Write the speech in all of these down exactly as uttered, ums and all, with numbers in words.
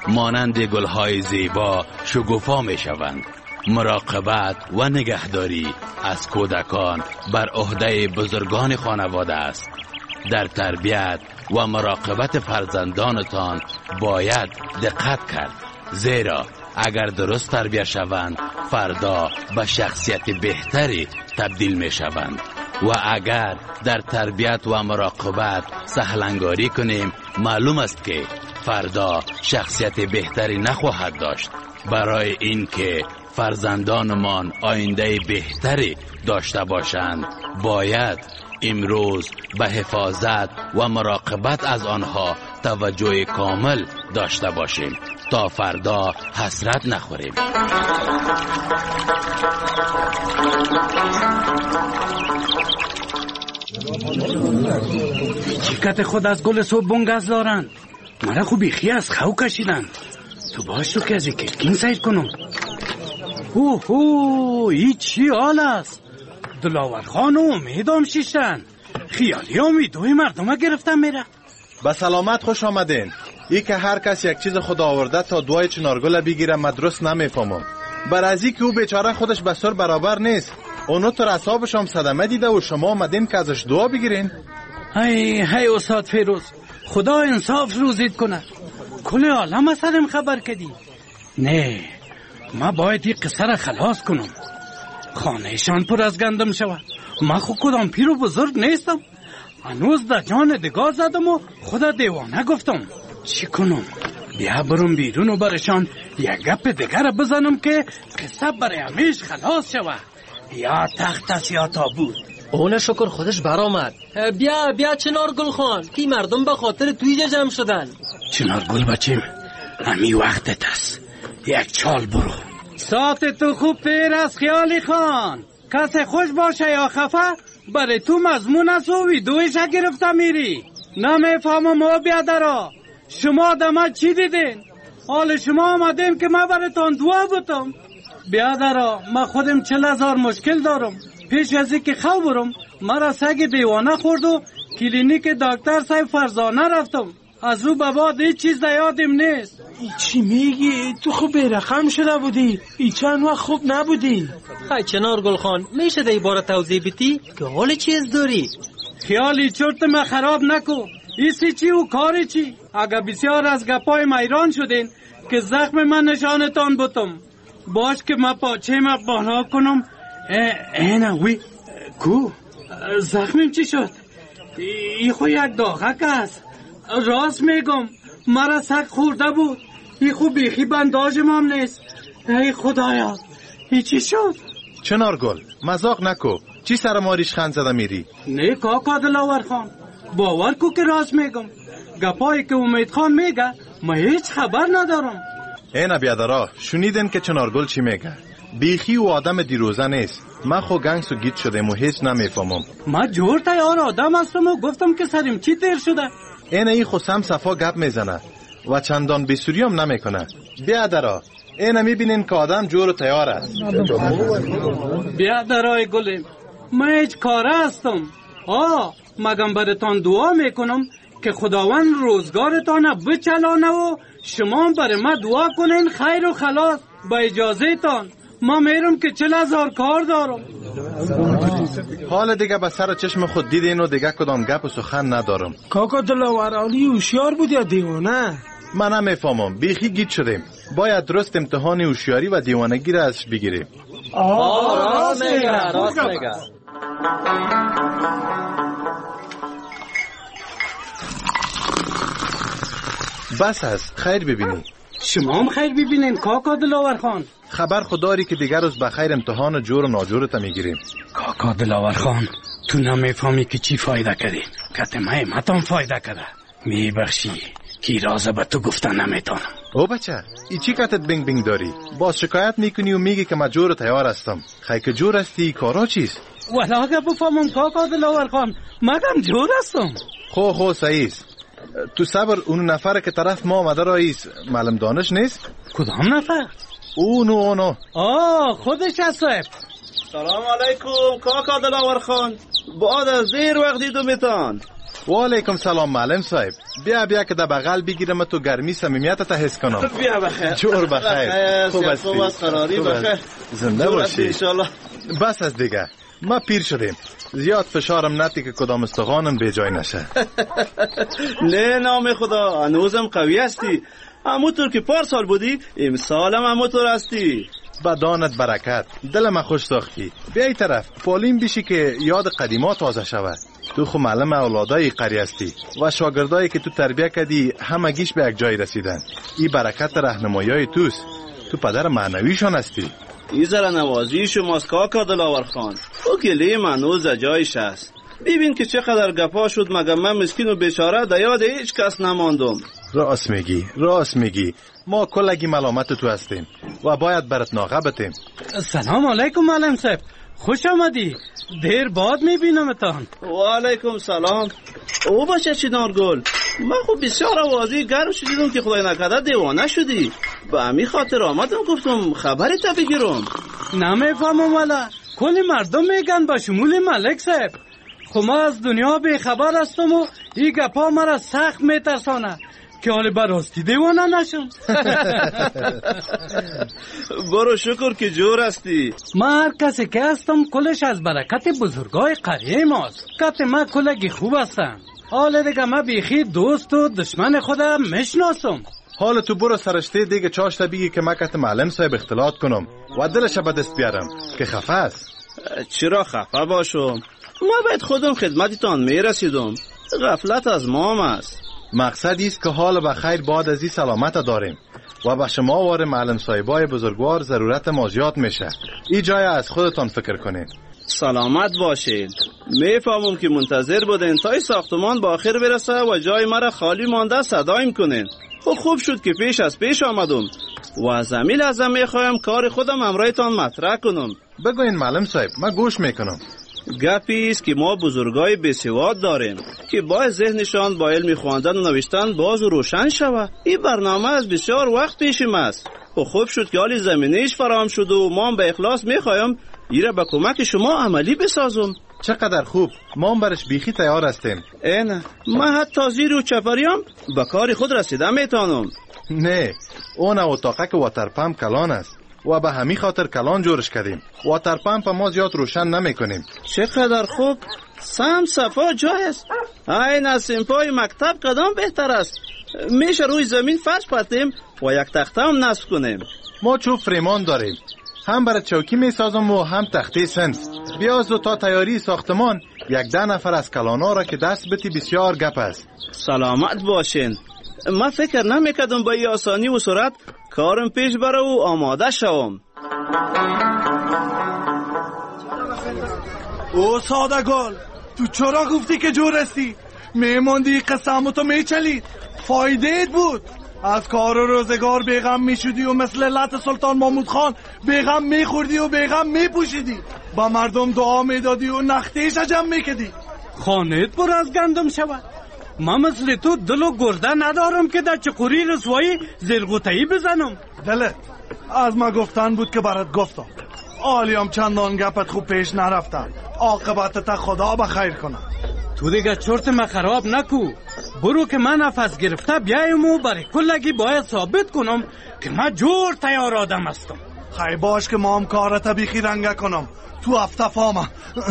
مانند گلهای زیبا شکوفا می شوند. مراقبت و نگهداری از کودکان بر عهده بزرگان خانواده است. در تربیت و مراقبت فرزندانتان باید دقت کرد، زیرا اگر درست تربیت شوند فردا به شخصیت بهتری تبدیل می شوند و اگر در تربیت و مراقبت سهلنگاری کنیم معلوم است که فردا شخصیت بهتری نخواهد داشت. برای اینکه فرزندانمان آینده بهتری داشته باشند باید امروز به حفاظت و مراقبت از آنها توجه کامل داشته باشیم تا فردا حسرت نخوریم. چیکت خود از گل صبح بنگز دارند. مرا خوبی خی از خو کشیدند. تو باش تو که از کلکین سید کنم. اوه اوه ای چی حال است؟ دلاور خان و امیدام شیشتن. خیالی امیدوی مردم گرفتن میره. به سلامت خوش آمدین. ای که هر کس یک چیز خود آورده تا دوای چنارگل بگیره مدرس نمیفهمم. بر ازی که او بیچاره خودش به سر برابر نیست. اونو تو رسابش هم صدمه دیده و شما آمدین که ازش دعا بگیرین. هی هی استاد فیروز، خدا انصاف روزید کنه. کل عالم از سرم خبر کدی. نه ما باید این قصه را خلاص کنم. خانهشان پر از گندم شود. ما خود کدام پیر و بزرگ نیستم. هنوز در جان دگار زدم و خدا دیوانه گفتم. چی کنم؟ بیا برم بیرون و برشان یک گپ دیگر بزنم که قصه برای همیش خلاص شود. یا تخت است یا تابوت. اون شکر خودش برآمد. بیا بیا چنارگل خان که مردم به خاطر توی جمع شدن. چنارگل بچیم همی وقتت است. یک چال برو. ساعت تو خوب تیر از خیالی خان. کسی خوش باشه یا خفه برای تو مضمون است و ویدویش گرفته میری. نمیفهمم او بیادرا شما دما چی دیدین؟ حال شما آمدین که من براتون دعا بتم. بیادرا من خودم چل هزار مشکل دارم. پیش از اینکه خو برم مرا سگ دیوانه خورد و کلینیک دکتر صاحب فرزانه رفتم. از رو به بعد هیچ چیز یادم نیست. ای چی میگی؟ تو خوب بیرقم شده بودی. ای چند وقت خوب نبودی. خیلی چنارگل خان میشه ده باره توضیح بیتی که حال چیز داری؟ خیالی چرت ما خراب نکو. ایسی چی و کاری چی؟ اگه بسیار از گپای میران شدین که زخم من نشانتان بتم. باش که ما پاچه ما بالا کنم. اینا وی کو زخمیم چی شد؟ ای خو یک داغک است. راست میگم مرا سگ خورده بود. ای خو بیخی بنداجم هم نیست. ای خدایا ای چی شد؟ چنارگل مزاق نکو. چی سر ماریش خند زده میری؟ نه کاکا دلاور خان باور کو که راست میگم. گپایی که امید خان میگه ما هیچ خبر ندارم. اینا بیادرا شنیدن که چنارگل چی میگه؟ بیخی و آدم دیروزه نیست. من خو گنگس و گیت شدم و هیچ نمیفهمم. ما جور تیار آدم هستم و گفتم که سریم چی تیر شده. اینا ای خو سم صفا گپ میزنه و چندان بیسوری هم نمیکنه. بیادرا اینا میبینین که آدم جور و تیار است. بیادرای گلیم من هیچ کاره هستم. آه مگم برتان دعا میکنم که خداوند روزگارتان بچلانه و شما برای ما دعا کنین خیر و خلاص. با اجازه تان ما میرم که چل هزار کار دارم. حال دیگه به سر چشم خود دیدین و دیگه کدام گپ و سخن ندارم. کاکا دلاور عالی هوشیار بود یا دیوانه؟ من نمیفهمم. بیخی گیت شدیم. باید درست امتحان هوشیاری و دیوانگی را ازش بگیریم. آه راست میگه راست میگه. بس است خیر ببینی. شما هم خیر ببینین کاکا دلاور خان. خبر خداری که دیگر روز بخیر امتحان جور و ناجورت میگیریم. کاکا دلاور خان تو نمیفهمی که چی فایده کردی. کت مهمتان فایده کرده. میبخشی که رازه به تو گفتن نمیتونم. او بچه ای چی کتت بینگ بینگ داری؟ باز شکایت میکنی و میگی که من جور و تیار هستم. خیلی که جور هستی کارا چیست؟ ولی اگه بفهمم کاکا دلاور خان مگم جور هستم. خو خو سعیست. تو صبر اون نفر که طرف ما آمده رئیس معلم دانش نیست؟ کدام نفر؟ اونو اونو آه خودش هست صاحب. سلام علیکم کاکا دلاور خان. بعد از دیر وقت دیدمتان. و علیکم سلام معلم صاحب. بیا بیا که در بغل بگیرم تو گرمی صمیمیتت حس کنم. بیا بخیر. جور بخیر. خوب هستی؟ خوب است قراری بخیر. زنده باشی. ان شاء الله. بس از دیگه. ما پیر شدیم. زیاد فشارم نتی که کدام استخوانم به جای نشه. نه نام خدا، هنوزم قوی هستی. همونطور که پارسال بودی امسالم همونطور هستی. بدانت برکت. دلم خوش ساختی. بیا ای طرف پالیم بشی که یاد قدیما تازه شود. تو خو معلم اولادای قری هستی و شاگردایی که تو تربیه کردی همگیش به یک جای رسیدن. این برکت راهنمایی توست. تو پدر معنویشون هستی. این ذره نوازی شماست کاکا دلاور خان. او گله منوز جایش است. ببین که چقدر گپا شد مگه من مسکین و بیچاره در یاد هیچ کس نماندم. راست میگی راست میگی. ما کلگی ملامت تو هستیم و باید برات ناغه بتیم. سلام علیکم معلم صاحب، خوش آمدی. دیر بعد میبینمتان. و علیکم سلام. او باشه چنارگل، من خب بسیار آوازی گرم شدیدم که خدای نکرده دیوانه شدی. به همین خاطر آمدم گفتم خبری تا بگیرم. نمیفهمم والا، کلی مردم میگن با شمول ملک صاحب. خب ما از دنیا بی خبر هستم و این گپا مرا سخت میترسانه که حالی براستی دیوانه نشم. برو شکر که جور هستی. من هر کسی که هستم کلش از برکت بزرگای قریه ماست. کت من کلگی خوب هستم. حال دیگه من بیخی دوست و دشمن خودم میشناسم. حال تو برو سرشته دیگه چاشت بگی که من کت معلم صاحب اختلاط کنم و دلش به دست بیارم که خفه است. چرا خفه باشم؟ ما باید خودم خدمتتان میرسیدم. غفلت از مام است. مقصدی است که حال بخیر بعد از این سلامت داریم و به شما وار معلم صاحبای بزرگوار ضرورت ما زیاد میشه. این جای از خودتان فکر کنید. سلامت باشید. میفهمم که منتظر بودین تا ساختمان با آخر برسه و جای مرا خالی مانده صدایم کنین. خب خوب شد که پیش از پیش آمدم و از امیل ازم میخوایم کار خودم امرایتان مطرح کنم. بگوین معلم صاحب، من گوش میکنم. گپی است که ما بزرگای بسواد داریم که با ذهنشان با علم خواندن و نوشتن باز و روشن شود. این برنامه از بسیار وقت پیشم است. خب خوب شد که حالی زمینه‌اش فراهم شد و ما به اخلاص میخوایم ایره با کمک شما عملی بسازم. چقدر خوب. ما برش بیخی تیار هستیم. اینه من حتی زیر و چپریم به کار خود رسیدم میتونم. نه اون اتاقه که واتر پمپ کلان است و به همین خاطر کلان جورش کردیم. واتر پمپ ما زیاد روشن نمی کنیم. چقدر خوب. سم صفا جای است. این از سمپای مکتب قدم بهتر است. میشه روی زمین فرش پرتیم و یک تخته هم نصب کنیم. ما چوب فریمان داریم. هم برای چوکی می سازم و هم تخته سنف. بیاز و تا تیاری ساختمان یک ده نفر از کلانا را که دست بتی بسیار گپ است. سلامت باشین. من فکر نمیکردم با این آسانی و سرعت کارم پیش بره و آماده شوم. او سادگل، تو چرا گفتی که جور هستی؟ میماندی قسمو تو میچلید. فایده ایت بود. از کار و روزگار بیغم میشدی و مثل لط سلطان محمود خان بیغم میخوردی و بیغم میپوشیدی. با مردم دعا میدادی و نختیش جمع میکدی. خانهت پر از گندم شود. من مثل تو دل و گرده ندارم که در چقوری رسوایی زلغوتایی بزنم. دلت از ما گفتن بود که برات گفتم. آلیام چندان گپت خوب پیش نرفتن. عاقبتت خدا بخیر کنه. تو دیگه چرت ما خراب نکو. برو که من نفس گرفته بیایم و برای کلگی باید ثابت کنم که من جور تیار آدم هستم. خیلی باش که ما هم کارت بیخی رنگه کنم. تو هفته فامه.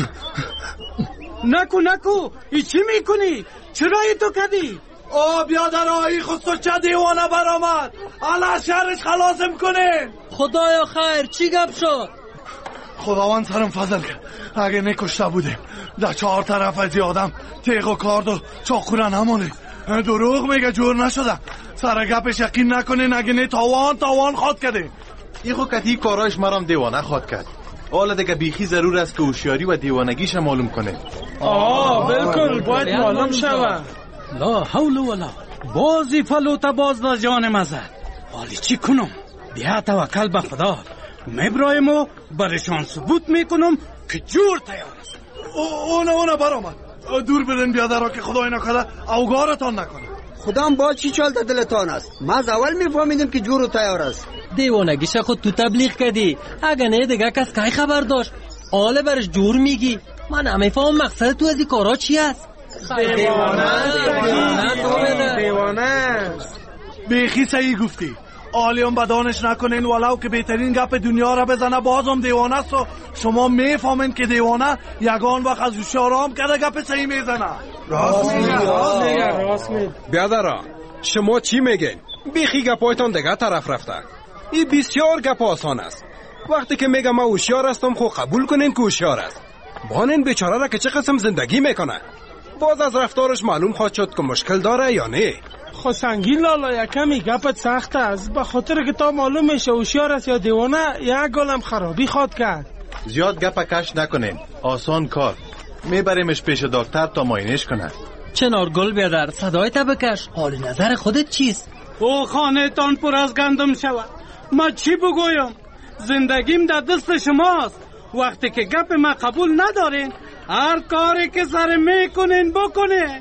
نکو نکو. ای چی میکنی؟ چرا ای تو کدی؟ او بیادر آئی خود تو چه دیوانه برآمد. حالا شهرش خلاصم کنه. خدایا خیر چی گپ شد؟ خداوند سرم فضل کرد. اگه نکشته بودیم در چهار طرف از آدم تیغ و کارد و چاقوره نمانه. دروغ میگه جور نشده. سر گپش یقین نکنین. اگه نه تاوان تاوان خواد کرده. ای خو کتی کارایش مرام دیوانه خواد کرد. حالا دیگه بیخی ضرور است که هوشیاری و دیوانگیش معلوم کنه. آه بالکل باید معلوم شود. لا حول ولا بازی فلوت باز در جان مزد. حالی چی کنم؟ بیا توکل به خدا. مبرایم و برشان ثبوت میکنم که جور تیار است. اونه اونه برآمد. دور برن بیادر که خدای نکرده اوگارتان نکنه. خدا هم با چی چال در دلتان است. ما از اول میفهمیدیم که جور و تیار است. دیوانگیش خود تو تبلیغ کردی. اگه نه دیگه کس که خبر داشت. آله برش جور میگی. من نمیفهم مقصد تو از این کارا چی است. دیوانه دیوانه بیخی صحیح گفتی. عالیم بدانش نکنین ولو که بهترین گپ دنیا را بزنه بازم دیوانه است و شما میفهمین که دیوانه یگان وقت از هوشیارام کرده گپ صحیح میزنه. راست میگه راست میگه راست میگه. بیادرا شما چی میگین؟ بیخی گپایتان دیگه طرف رفته. این بسیار گپ آسان است. وقتی که میگم من هوشیار هستم خو قبول کنین که هوشیار است. بانین بیچاره را که چه قسم زندگی میکنه. باز از رفتارش معلوم خواهد شد که مشکل داره یا نه. خو سنگین لالا یکمی گپت سخت است. به خاطر که تا معلوم میشه هوشیار است یا دیوانه یک گلم خرابی خواد کرد. زیاد گپ کش نکنین. آسان کار. میبریمش پیش دکتر تا معاینش کنه. چنار گل بیادر صدایت بکش. حال نظر خودت چیست؟ او خانه تان پر از گندم شود. ما چی بگویم؟ زندگیم در دست شماست. وقتی که گپ ما قبول ندارین هر کاری که سر میکنین بکنین.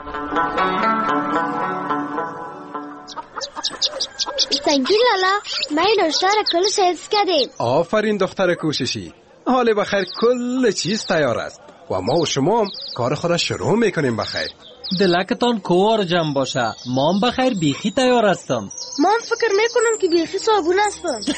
سنگین لالا من این دکتر کلش حفظ کردیم. آفرین دختر کوششی. حال بخیر کل چیز تیار است و ما و شما کار خود شروع میکنیم. بخیر دلکتان کوار جمع باشه. ما بخیر بیخی تیار هستم. من فکر میکنم که بیخی صابون هستم.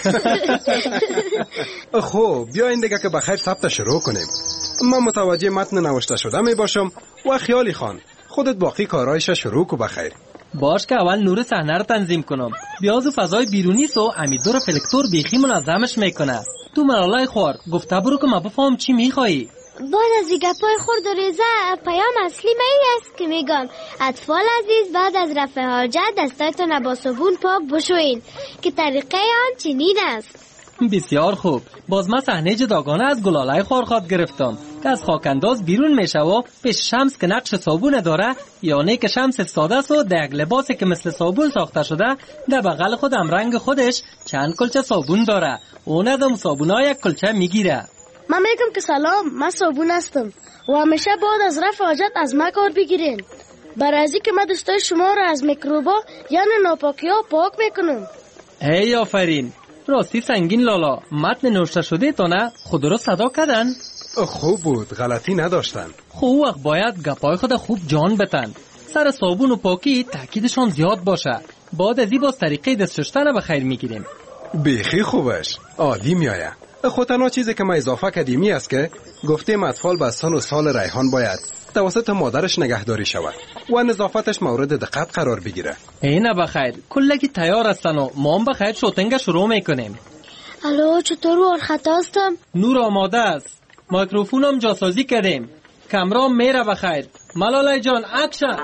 خب بیاین دیگه که بخیر ثبت شروع کنیم. ما متوجه متن نوشته شده می باشم و خیالی خان خودت باقی کارایش شروع کو. بخیر باش که اول نور صحنه رو تنظیم کنم. بیازو فضای بیرونی سو امیدور فلکتور بیخی منظمش میکنه. تو ملالای خوار گفته برو که ما بفهم چی میخوایی. بعد از این گپای خورد و ریزه پیام اصلی می است که میگم اطفال عزیز بعد از رفع حاجت دستایتان با صابون پاک بشوین که طریقه آن چنین است. بسیار خوب. باز ما صحنه جداگانه از گلالای خورخواد گرفتم که از خاکنداز بیرون میشه و پیش شمس که نقش صابون داره یا نه که شمس افتاده است و در لباسی که مثل صابون ساخته شده در بغل خود هم رنگ خودش چند کلچه صابون داره. اون از اون صابونا یک کلچه میگیره. من میگم که سلام من صابون هستم و همیشه بعد از رفع حاجت از ما کار بگیرین. برای ازی که من دوستای شما را از میکروبا یعنی ناپاکی ها پاک میکنم. ای آفرین. راستی سنگین لالا متن نوشته شده تا نه خود رو صدا کردن؟ خوب بود غلطی نداشتن. خوب وقت باید گپای خود خوب جان بتن. سر صابون و پاکی تاکیدشان زیاد باشه. بعد از این باز طریقه دست شستن به خیر میگیریم. بیخی خوبش عالی میایه. خود تنها چیزی که ما اضافه کردیمی است که گفتیم اطفال به سن و سال ریحان باید توسط مادرش نگهداری شود و نظافتش مورد دقت قرار بگیره. اینه بخیر کلگی تیار هستن و ما هم بخیر شوتنگ شروع میکنیم. الو چطور رو خطا هستم؟ نور آماده است. میکروفونم جاسازی کردیم. کامرا میره بخیر. ملالای جان اکشن.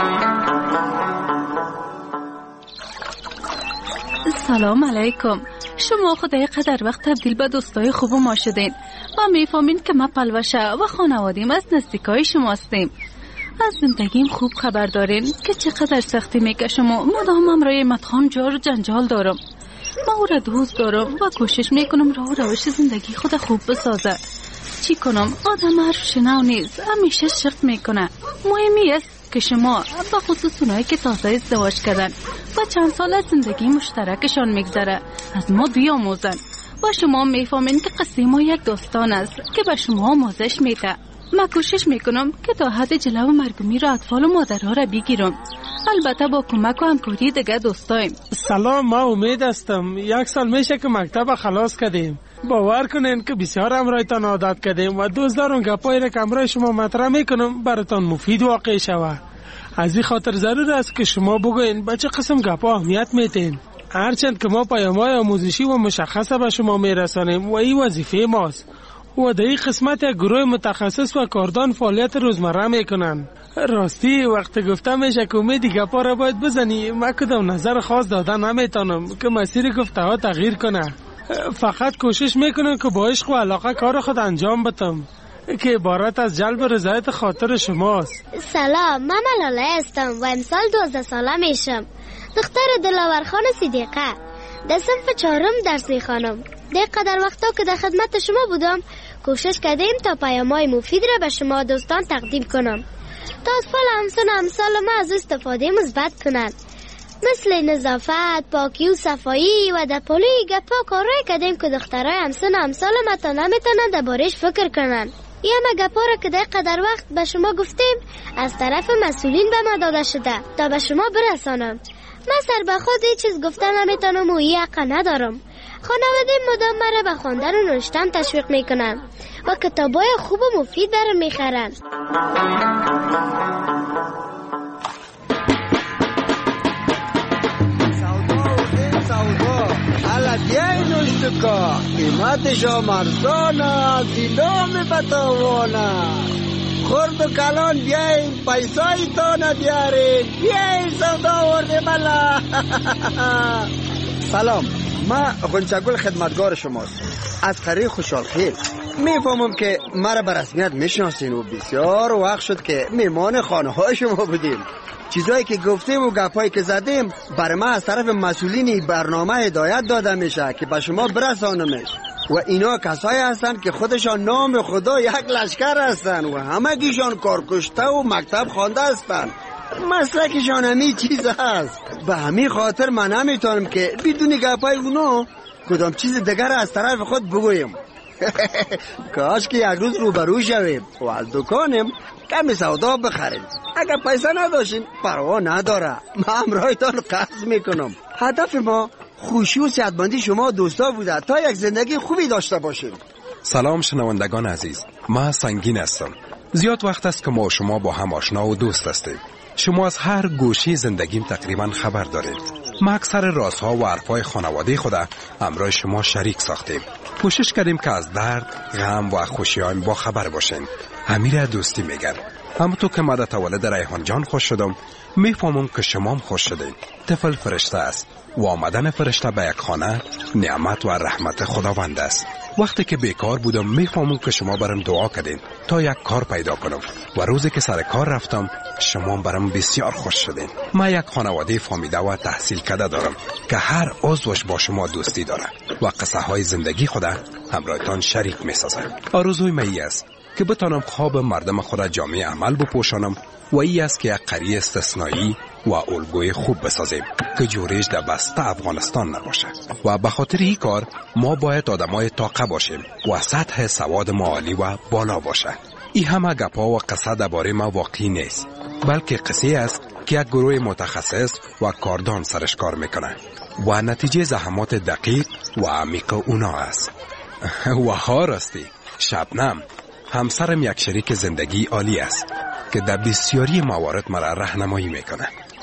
سلام علیکم. شما خدای قدر وقت تبدیل به دوستای خوب ما شدین و میفهمین که ما پلوشه و خانوادیم از نزدیکای شما هستیم. از زندگیم خوب خبر دارین که چقدر سختی میکشم و مدام امرای مدخان جار و جنجال دارم. ما او را دوست دارم و کوشش میکنم راه و روش زندگی خود خوب بسازه. چی کنم؟ آدم حرف شنو نیست، همیشه شرط میکنه. مهمی است که شما به خصوص اونایی که تازه ازدواج کردن و چند سال از زندگی مشترکشان میگذره از ما بیاموزن و شما میفهمین که قصه ما یک داستان است که به شما آموزش میده. من کوشش میکنم که تا حد جلو و مرگومی را اطفال و مادرها را بگیرم، البته با کمک و همکاری دیگه دوستایم. سلام، ما امید هستم. یک سال میشه که مکتب خلاص کردیم. باور کنین که بسیار امرایتان عادت کردیم و دوست دارم گپایی را که امرای شما مطرح میکنم براتان مفید واقع شود. از این خاطر ضرور است که شما بگوین به چه قسم گپا اهمیت میتین. هرچند که ما پیام‌های آموزشی و مشخصه به شما میرسانیم و این وظیفه ماست و در این قسمت یک گروه متخصص و کاردان فعالیت روزمره میکنن. راستی وقت گفتم میشه که امیدی گپا را باید بزنی، من کدام نظر خاص دادن نمیتونم که مسیر گفته ها تغییر کنه. فقط کوشش میکنم که با عشق و علاقه کار خود انجام بدم که عبارت از جلب رضایت خاطر شماست. سلام، من ملاله هستم و امسال دوازده ساله میشم. دختر دلاور خان صدیقه در صنف چهارم درس میخوانم. در قدر وقتا که در خدمت شما بودم کوشش کردیم تا پیام‌های مفید را به شما دوستان تقدیم کنم تا اطفال همسن امثال ما از استفاده مثبت کنند، مثل نظافت، پاکی و صفایی و در پلی گپا کارایی کردیم که دخترای همسن امثال ما تا نمیتونن دربارش فکر کنن. این همه گپا را که در قدر وقت به شما گفتیم از طرف مسئولین به ما داده شده تا به شما برسانم. من سر به خود این چیز گفتن نمیتونم و این حق ندارم. خانواده مدام مرا به خواندن و نوشتن تشویق میکنن و کتابای خوب و مفید برام میخرن. حالا بیاین اشتکا قیمتشا مرزانا دیلام بتوانا خورد و کلان بیاین پیسای تانا بیارین بیاین سودا ورده بلا. سلام، من غنچگل خدمتگار شماست از قریه خوشحال خیل. میفهمم که مرا به رسمیت میشناسین و بسیار وقت شد که میمان خانه های شما بودیم. چیزایی که گفتیم و گپایی که زدیم بر ما از طرف مسئولین برنامه هدایت داده میشه که به شما برسانمش و اینا کسایی هستن که خودشان نام خدا یک لشکر هستن و همه گیشان کارکشته و مکتب خوانده هستن. مسلکشان همی چیز هست. به همین خاطر من نمیتونم که بدون گپای اونا کدام چیز دیگر از طرف خود بگویم. کاش که یک روز روبرو شویم و از دکانم کمی سودا بخریم. اگر پیسه نداشتیم پروا نداره، من همراهتان قصد میکنم. هدف ما خوشی و صحتمندی شما دوستا بوده تا یک زندگی خوبی داشته باشیم. سلام شنوندگان عزیز، من سنگین هستم. زیاد وقت است که ما شما با هم آشنا و دوست هستیم. شما از هر گوشه زندگیم تقریبا خبر دارید. ما اکثر رازها و حرفهای خانواده خدا همراه شما شریک ساختیم. کوشش کردیم که از درد، غم و خوشی‌هایم با خبر باشین. امیر دوستی میگن. همونطور که من در تولد ریحان جان خوش شدم، میفهمم که شما هم خوش شدین. طفل فرشته است و آمدن فرشته به یک خانه نعمت و رحمت خداوند است. وقتی که بیکار بودم میفهمم که شما برام دعا کردین تا یک کار پیدا کنم و روزی که سر کار رفتم شما برام بسیار خوش شدین. من یک خانواده فامیده و تحصیل کرده دارم که هر عضوش با شما دوستی داره و قصه های زندگی خدا همراهتان شریک میسازم. آرزوی من ای است که بتانم خواب مردم خود جامعه عمل بپوشانم و ای است که یک قریه استثنایی و الگوی خوب بسازیم که جورش در بسته افغانستان نباشه و به خاطر این کار ما باید آدمای طاقه باشیم و سطح سواد ما عالی و بالا باشه. این همه گپا و قصه درباره ما واقعی نیست، بلکه قصه است که یک گروه متخصص و کاردان سرش کار میکنه و نتیجه زحمات دقیق و عمیق اونا است. و ها راستی شبنم همسرم یک شریک زندگی عالی است که در بسیاری موارد مرا راهنمایی میکنه.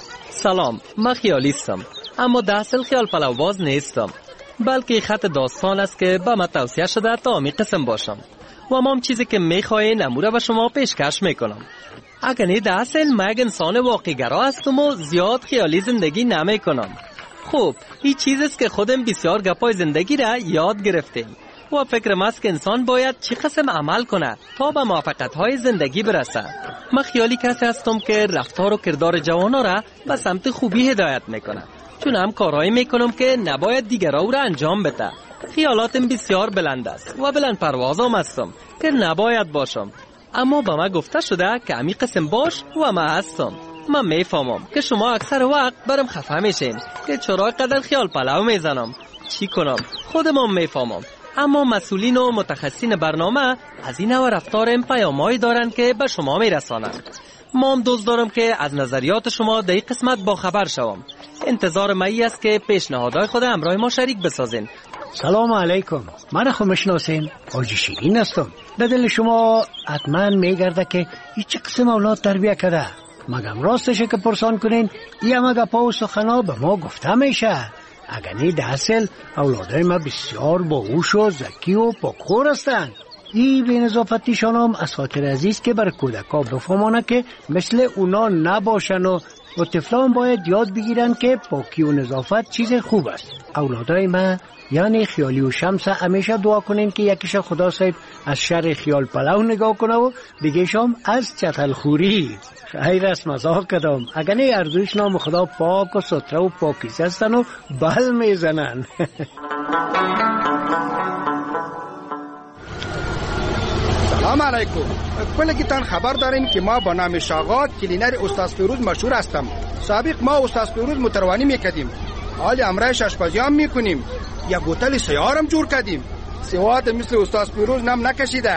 سلام، من خیالیستم اما در اصل خیال پلوباز نیستم، بلکه خط داستان است که به من توصیه شده تا می قسم باشم و ما هم چیزی که میخواین اموره به شما پیشکش میکنم. اگر نه در اصل من یک انسان واقعی گرا هستم و زیاد خیالی زندگی نمیکنم. خوب، این چیز است که خودم بسیار گپای زندگی را یاد گرفتیم و فکرم است که انسان باید چی قسم عمل کنه تا به موفقیت‌های زندگی برسه. من خیالی کسی هستم که رفتار و کردار جوانا را به سمت خوبی هدایت میکنه، چون هم کارهایی میکنم که نباید دیگرها او را انجام بده. خیالاتم بسیار بلند است و بلند پروازم هستم که نباید باشم، اما به من گفته شده که امی قسم باش و من هستم. من میفهمم که شما اکثر وقت برم خفه میشین که چرا قدر خیال پلو میزنم. چی کنم؟ خودم میفهمم، اما مسئولین و متخصصین برنامه از این نوع رفتارم پیامایی دارن که به شما میرسانن. ما هم دوست دارم که از نظریات شما در این قسمت با خبر شوم. انتظار مایی است که پیشنهادهای خود همراه ما شریک بسازین. سلام علیکم، من خود میشناسین، حاجی شیرین هستم. در دل شما حتما میگرده که هیچ قسم اولاد تربیه کرده. مگم راستشه که پرسان کنین این همه گپا و سخنا به ما گفته میشه؟ اگر نه در اصل اولادای ما بسیار باهوش و ذکی و پاکخور هستند. این بی نظافتیشان هم از خاطر عزیز که بر کودکا بفهمانه که مثل اونا نباشن و و طفلان باید یاد بگیرن که پاکی و نظافت چیز خوب است. اولادای ما یعنی خیالی و شمس همیشه دعا کنین که یکیش خدا صاحب از شر خیال پلو نگاه کنه و دیگه‌شام از چتل خوری. خیر است، مزاح کردم. اگر نه ارزوش نام خدا پاک و ستره و پاکیزه هستن و بل میزنن. سلام علیکم. کلگیتان خبر دارین که ما با نام شاغات کلینر استاد فیروز مشهور هستم. سابق ما استاد فیروز متروانی میکردیم، حال امرایش آشپزی هم میکنیم. یک هتل سیارم جور کردیم. سواد مثل استاد فیروز نام نکشیده.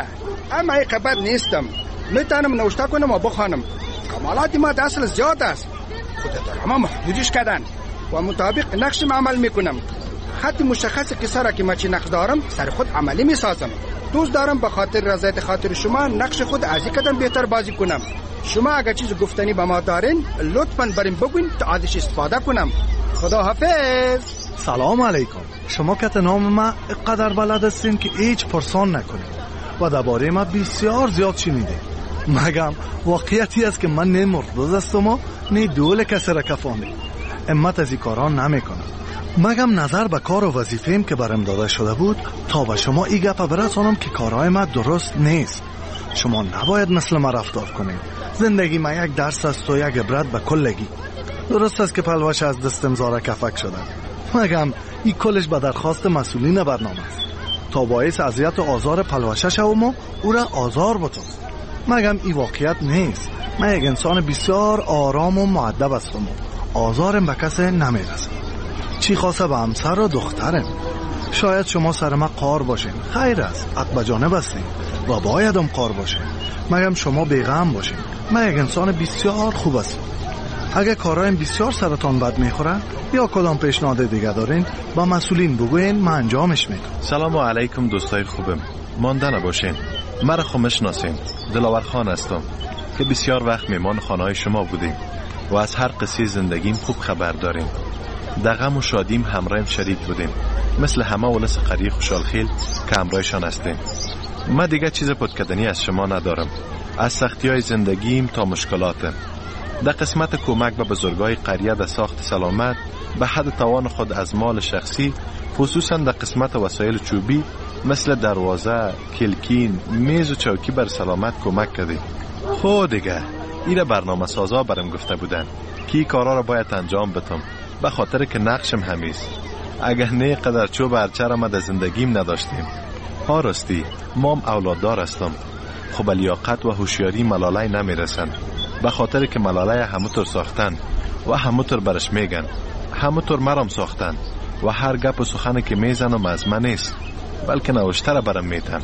اما ای قبر نیستم، میتونم نوشته کنم و بخوانم. کمالات ما در اصل زیاد است، خود دارم محدودش کردن و مطابق نقشم عمل میکنم. خط مشخص قصه را که من چی نقش دارم سر خود عملی میسازم. دوست دارم به خاطر رضایت خاطر شما نقش خود از یک قدم بهتر بازی کنم. شما اگر چیز گفتنی به ما دارین لطفاً بریم بگوین تا ازش استفاده کنم. خدا حافظ. سلام علیکم. شما کت نام ما اقدر بلد هستین که هیچ پرسان نکنید و درباره ما بسیار زیاد شنیدید. مگم واقعیتی است که من نه مردوز هستم و نه دول کسی را کفانده. امت از این کاران نمیکنم. مگم نظر به کار و وظیفه‌ام که برام داده شده بود تا به شما این گپ برسانم که کارهای ما درست نیست. شما نباید مثل ما رفتار کنید. زندگی ما یک درس است و یک عبرت به کلگی. درست است که پلوش از دستم زاره کفک شده، مگم این کلش به درخواست مسئولین برنامه است تا باعث اذیت و آزار پلوشه شوم و او را آزار بتم. مگم این واقعیت نیست. من یک انسان بسیار آرام و مؤدب هستم و آزارم به کسی نمیرسه. چی خاصه به همسر و دخترم. شاید شما سر ما قار باشین، خیر است، حق به جانب هستین و بایدم قار باشین. مگم شما بیغم باشین. من یک انسان بسیار خوب هستم. اگه کارایم بسیار سرتان بد میخوره یا کدام پیشنهاد دیگه دارین با مسئولین بگوین، من انجامش میدم. سلام علیکم دوستای خوبم. مانده نباشین. مرا خو میشناسین. دلاور خان هستم که بسیار وقت میمان خانه‌های شما بودیم و از هر قصه زندگیم خوب خبر داریم. در غم و شادیم همراهیم شریک بودیم، مثل همه ولس قریه خوشحالخیل که همراهشان هستیم. من دیگه چیز پدکدنی از شما ندارم، از سختی‌های زندگیم تا مشکلاتم. در قسمت کمک به بزرگای قریه در ساخت سلامت به حد توان خود از مال شخصی، خصوصا در قسمت وسایل چوبی مثل دروازه، کلکین، میز و چوکی بر سلامت کمک کردیم. خود دیگه ایره برنامه سازا برم گفته بودن که این کارا را باید انجام بدم، به خاطر که نقشم همیست. اگه نه قدر چوب هرچه ما در زندگیم نداشتیم. ها راستی مام اولاددار هستم، خب لیاقت و هوشیاری ملاله نمیرسن، به خاطر که ملاله همونطور ساختن و همونطور برش میگن، همونطور مرام ساختن و هر گپ و سخنی که میزنم از من نیست بلکه نوشتر برم میتن.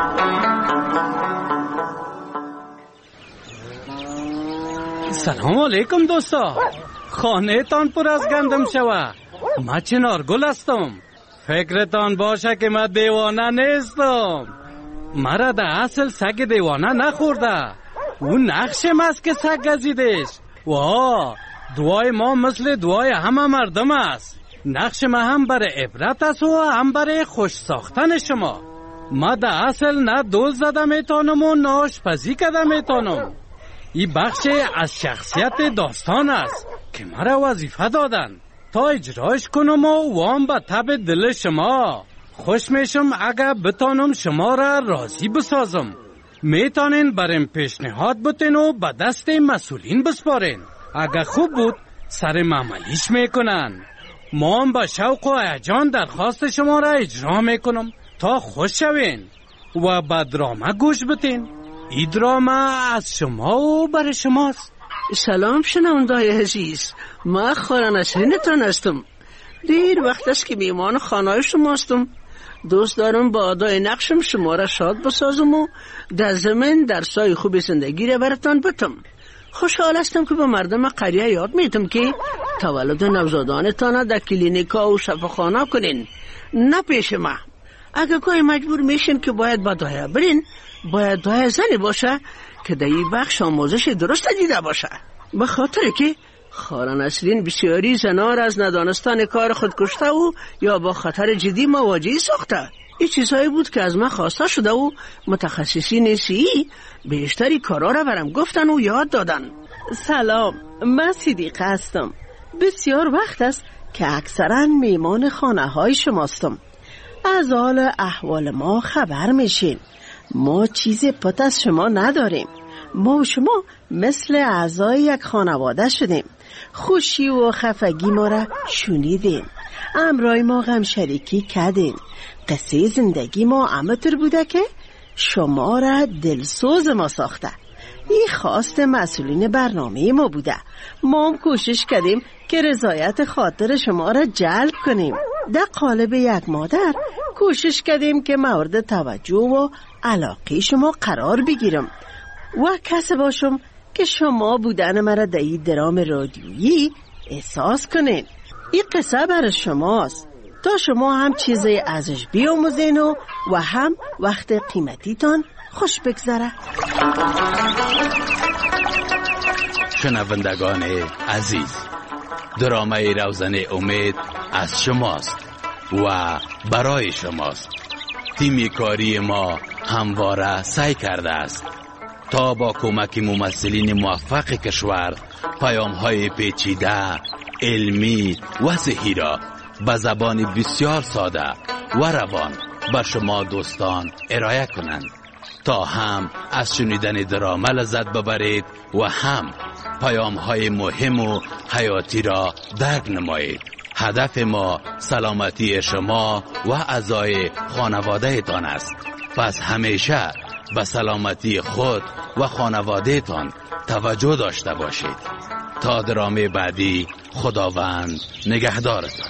سلام علیکم دوستا. خانه تان پر از گندم شوه. ما چنارگل هستم. فکرتان باشه که من دیوانه نیستم. مرا در اصل سگ دیوانه نخورده. اون نقشم است که سگ گزیدش. واه، دعای ما مثل دعای همه مردم است. نقش ما هم برای عبرت است و هم برای خوش ساختن شما. ما در اصل نه دول زده میتونم و نه آشپزی کرده میتونم. این بخش از شخصیت داستان است که مرا وظیفه دادن تا اجراش کنم و وام به تب دل شما. خوش میشم اگر بتانم شما را راضی بسازم. میتونین بریم پیشنهاد بتین و به دست مسئولین بسپارین. اگر خوب بود سر معملیش میکنن. ما هم با شوق و هیجان درخواست شما را اجرا میکنم تا خوش شوین و به دراما گوش بتین. این دراما از شما و برای شماست. سلام شنوندای عزیز، ما خانه نسرینتان هستم. دیر وقت است که میمان خانه شما هستم. دوست دارم با ادای نقشم شما را شاد بسازم و در زمین درسای خوب زندگی را براتان بتم. خوشحال هستم که به مردم قریه یاد میتم که تولد نوزادانتان در کلینیکا و شفاخانه کنین، نه پیش ما. اگر گاهی مجبور میشین که باید با دایه برین، باید دایه زنی باشه که در این بخش آموزش درست دیده باشه. به خاطر که خانه نسرین بسیاری زنار از ندانستان کار خود کشته و یا با خطر جدی مواجه ساخته. این چیزهایی بود که از من خواسته شده و متخصصین سی بیشتری کارا را برم گفتن و یاد دادن. سلام، من صدیقه هستم. بسیار وقت است که اکثرا میمان خانه های شماستم. از حال احوال ما خبر میشین. ما چیزی پت از شما نداریم. ما و شما مثل اعضای یک خانواده شدیم. خوشی و خفگی ما را شنیدیم. امرای ما غم شریکی کردیم. قصه زندگی ما امتر بوده که شما را دلسوز ما ساخته. این خواست مسئولین برنامه ما بوده. ما هم کوشش کردیم که رضایت خاطر شما را جلب کنیم. در قالب یک مادر کوشش کردیم که مورد توجه و علاقه شما قرار بگیرم و کسی باشم که شما بودن مرا در این درام رادیویی احساس کنین. این قصه برای شماست تا شما هم چیزی ازش بیاموزین و, و هم وقت قیمتیتان خوش بگذره. شنوندگان عزیز، درامه روزن امید از شماست و برای شماست. تیم کاری ما همواره سعی کرده است تا با کمک ممثلین موفق کشور پیام های پیچیده، علمی و صحیح را به زبان بسیار ساده و روان به شما دوستان ارائه کنند تا هم از شنیدن درامه لذت ببرید و هم پیام های مهم و حیاتی را درک نمایید. هدف ما سلامتی شما و اعضای خانواده تان است. پس همیشه به سلامتی خود و خانواده تان توجه داشته باشید. تا درامه بعدی، خداوند نگهدارتان.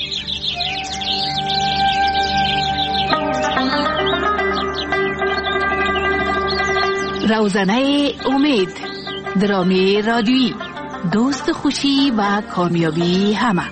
روزنه امید، درامه رادیویی، دوست خوشی و کامیابی همه.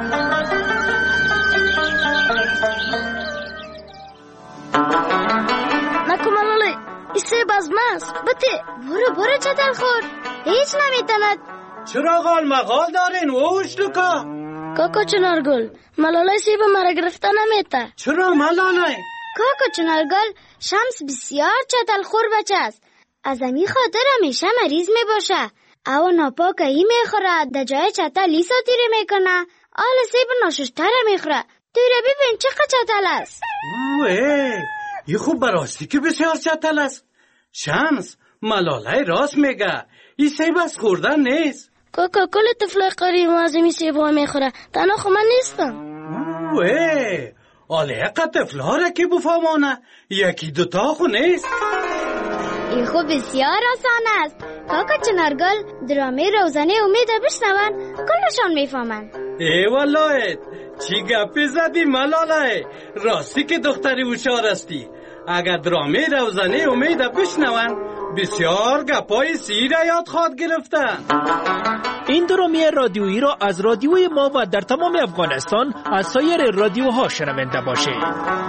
نکو ملاله، این سیب از ماست. بته برو برو چتر خور، هیچ نمیتند. چرا غال مغال دارین ووش لکا؟ کاکا چنارگل، ملاله سیب مرا گرفته نمیته. چرا ملاله؟ کاکا چنارگل، شمس بسیار چتل خور بچه است. از امی خاطر همیشه مریض می باشه. او ناپاک ای می خوره، در جای چتل ای ساتیری می کنه. آل سیب ناششتر می خوره. دیره ببین چقدر چتل است. اوه، ای خوب براستی که بسیار چتل است. شمس، ملاله راست میگه. ای سیب از خوردن نیست. کاکا کل طفل قریب از این سیب ها می خوره. تنها خو من نیستم. اوه، آله قد طفل ها را که بفهمانه. یکی دوتا خو نیست. این خوب بسیار آسان است. کاکا چنارگل، درامه روزنه امید بشنون کلشان میفهمن. ای والله، چی گپی زدی ملاله؟ راستی که دختری هوشیار استی. اگر درامه روزنه امید بشنون بسیار گپای سیر یاد خواد گرفتن. این درامه رادیویی را از رادیوی ما و در تمام افغانستان از سایر رادیوها شنونده باشید.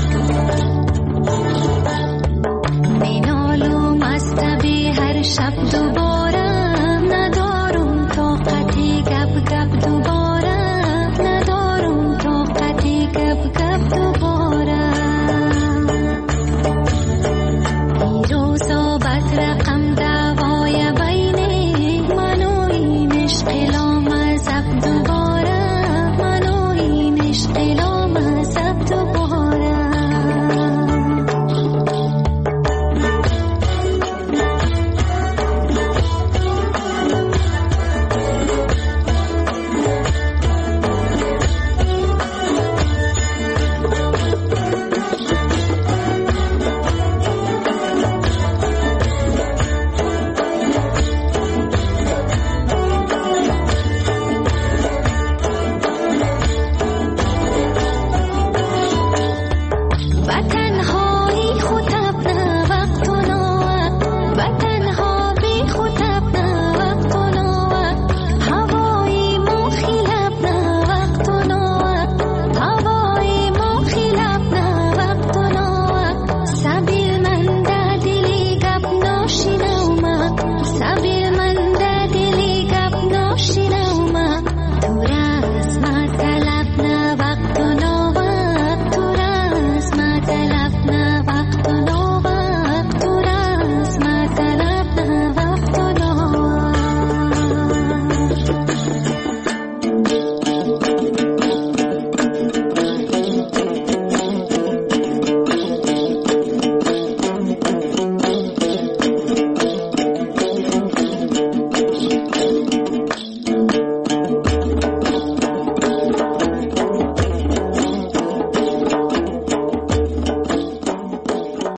شب